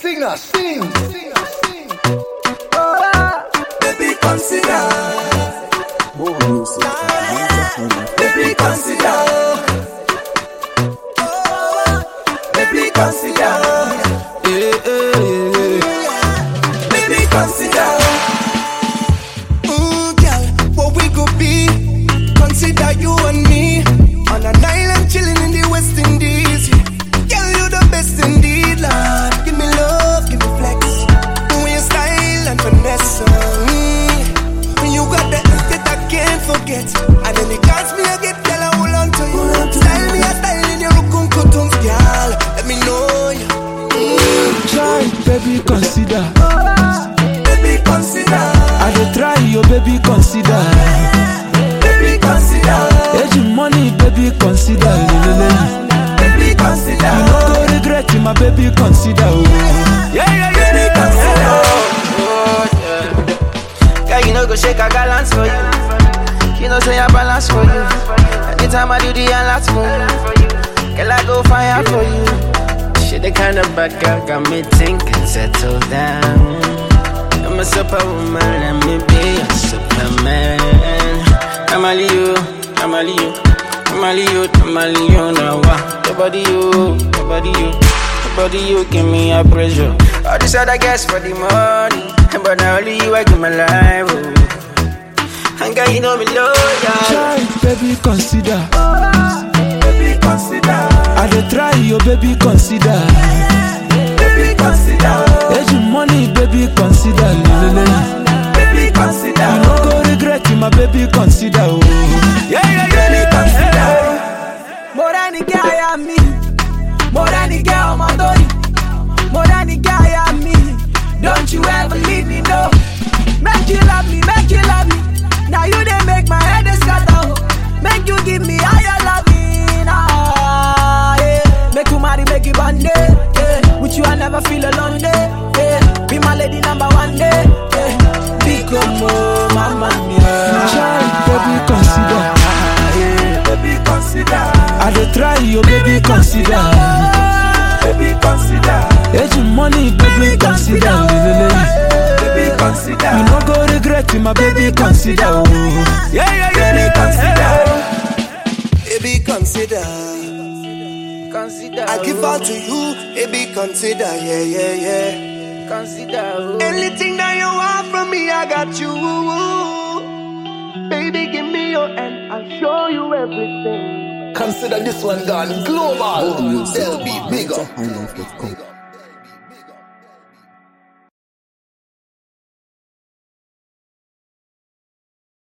Singer, sing. Baby, consider. More music. Baby, consider. Baby, consider. Baby, consider. Girl, what we could be. Consider you and me on an island chilling in the West Indies. Girl, you the best indeed, Lord. Give me love, give me flex. With your style and finesse. When you got that that I can't forget. And then it comes me, I get girl, I hold on to you. Style me a style in your rukun kutum, girl. Let me know you. Try, baby, consider. Baby, consider. I dey try, your baby, consider. Baby, consider. Aging money, baby, consider. Baby, consider. You no go regret it, my baby, consider. Baby, consider. Girl, you know go shake a balance for you. You know say I balance for you. Anytime I do the last move, girl I go fire for you. She the kind of bad girl got me thinking, settle down. I'm a superwoman, let me be a superman. I'm a Leo, I'm a Leo, I'm a Leo, I'm a Leo now. Your body you give me a pressure. All this other guys for the money, but now only you I give my life. Oh. And girl, you know me loyal. Try, baby, consider. Baby, consider. I dey try, your baby, consider. Baby, consider. Aging money, baby, consider. Baby, consider. You no go regret it, my baby, consider. Baby, consider. More than the guy I me, more than the girl I'm on. More than the guy I me. Don't you ever leave me, no. Make you love me, make you love me. Now you they make my head scatter. Make you give me higher loving. Yeah. Make you marry, make you one day. Yeah. With you I never feel alone day. Yeah. Be my lady number one day. Yeah. Become more mama mia. Try, baby, consider. Baby, consider. I dey try, your baby, consider. Baby, consider. Aging money, baby, consider. Baby, consider. You no go regret it, my baby, consider. Baby, consider. Baby, consider. Consider. I give all to you. Baby, consider. Yeah. Consider. Anything that you want from me, I got you. Baby, give me your hand. I'll show you everything. Consider this one gone global. More music. They'll be bigger. highlife.com.